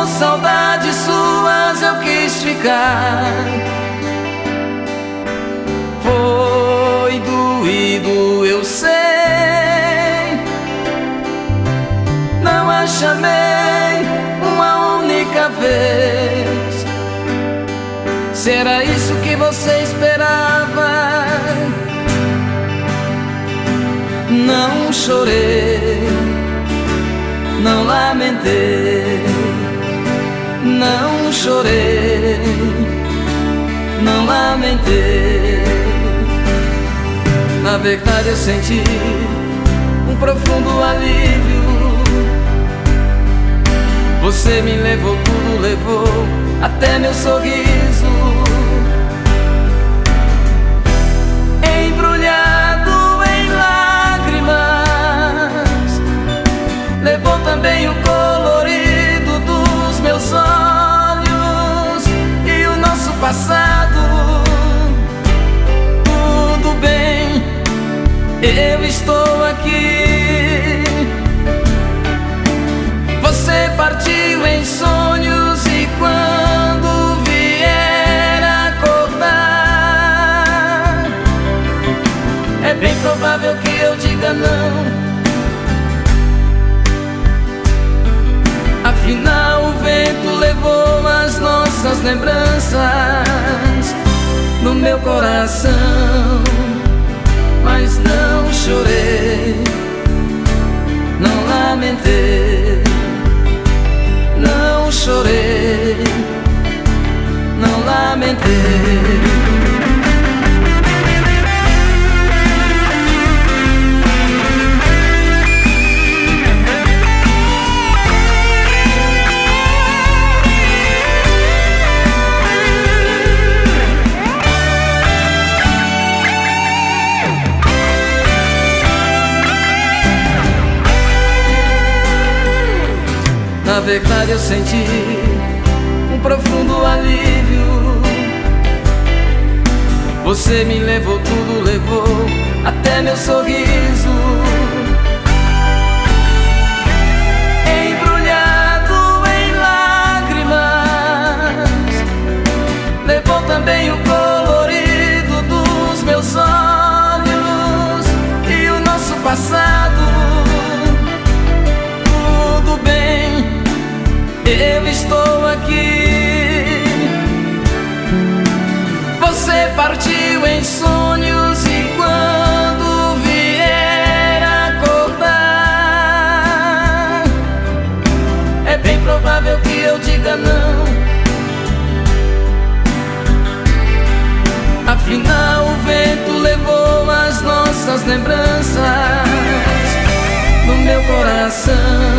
Com saudades suas eu quis ficar. Foi doído, eu sei. Não a chamei uma única vez. Se era isso que você esperava, não chorei, não lamentei, não chorei, não lamentei. Na verdade eu senti um profundo alívio. Você me levou, tudo levou, até meu sorriso. Embrulhado em lágrimas, levou também o colorido dos meus olhos e o nosso passado. Tudo bem, eu estou aqui. Você partiu em sonhos e quando vier acordar, é bem provável que eu diga não. Afinal o vento levou as nossas lembranças no meu coração. Mas não chorei, não lamentei, não chorei, não lamentei. Na verdade eu senti um profundo alívio. Você me levou, tudo levou, até meu sorriso. Embrulhado em lágrimas, levou também o colorido dos meus olhos e o nosso passado. Eu estou aqui. Você partiu em sonhos e quando vier acordar, é bem provável que eu diga não. Afinal o vento levou as nossas lembranças no meu coração.